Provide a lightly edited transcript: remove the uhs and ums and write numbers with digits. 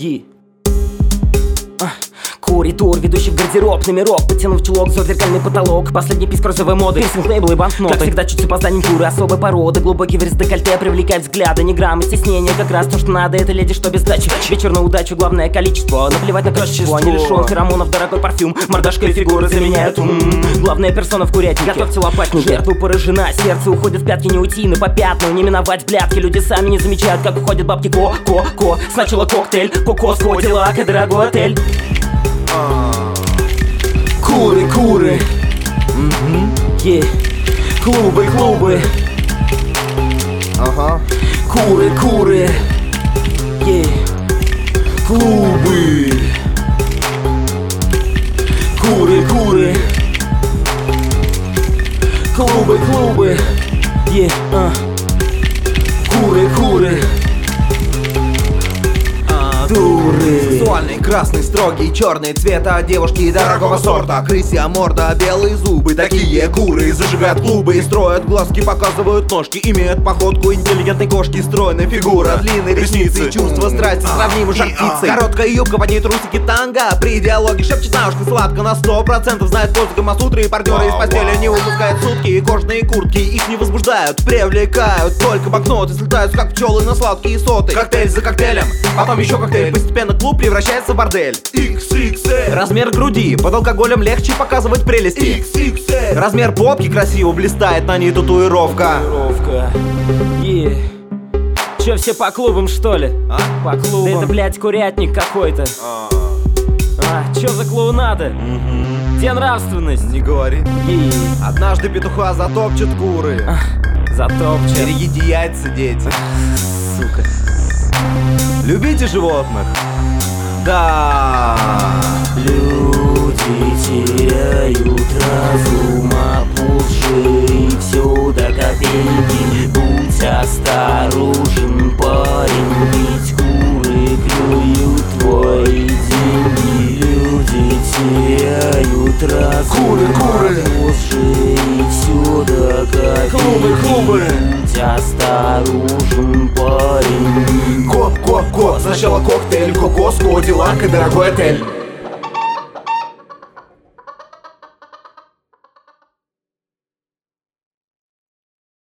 Е. Коридор, ведущий в гардероб, номерок, потянув чулок за зеркальный потолок. Последний писк розовой моды, пирсинг, лейблы, банкноты. Как всегда, чуть с опозданием куры особой породы. Глубокий вырез декольте привлекает взгляды. Ни грамма стеснения, как раз то, что надо. Это леди, что без дачи. Вечер на удачу, главное количество. Наплевать на качество, не лишен феромонов, дорогой парфюм. Мордашка и фигуры заменяют главная персона в курятнике. Готовьте лопатники, жертву поражена. Сердце уходит в пятки, не уйти на попятную. Не миновать блядки, люди сами не замечают, как уходят бабки. Ко-ко-ко, сначала коктейль, кокос, дела, дорогой отель. Куры, клубы, куры, клубы, клубы, куры. Сексуальный, красный, строгий, черный цвета девушки дорогого сорта. Крысья морда, белые зубы, такие куры зажигают клубы, строят глазки, показывают ножки, имеют походку интеллигентной кошки, стройная фигура, длинные ресницы, чувство страсти сравнимы жар птицей. Короткая юбка, под ней трусики танго, при диалоге шепчет на ушко сладко, на 100% знает позу Камасутры, и партнеры из постели не выпускают сутки, кожаные куртки их не возбуждают, привлекают только банкноты, слетаются как пчелы на сладкие соты. Коктейль за коктейлем, потом еще коктейль, постепенно клуб превращается в бордель. XXL. Размер груди, под алкоголем легче показывать прелести. XXL. Размер попки красиво блистает, на ней татуировка. Че, все по клубам, что ли? По клубам. Да это, блядь, курятник какой-то. Че за клоунада? Где нравственность? Не говори. Однажды петуха затопчут куры. Затопчут. Берегите яйца, дети. Сука. Любите животных? Да. Люди теряют разум, опухшие все до копейки. Будь осторожен, парень, ведь куры клюют твои деньги. Люди теряют разум, опухшие все до копейки. Клубы. Будь осторожен, парень. Сначала коктейль, кокос, дела, дорогой отель.